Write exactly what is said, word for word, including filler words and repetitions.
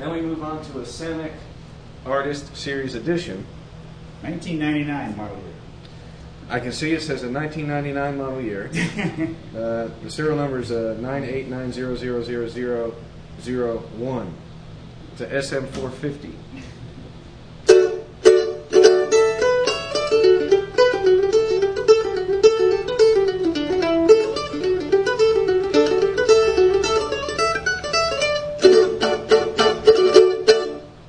Then we move on to a Samick Artist Series Edition. nineteen ninety-nine model year. I can see it says a nineteen ninety-nine model year. uh, the serial number is uh, nine eight nine zero zero zero zero zero one. It's a S M four fifty.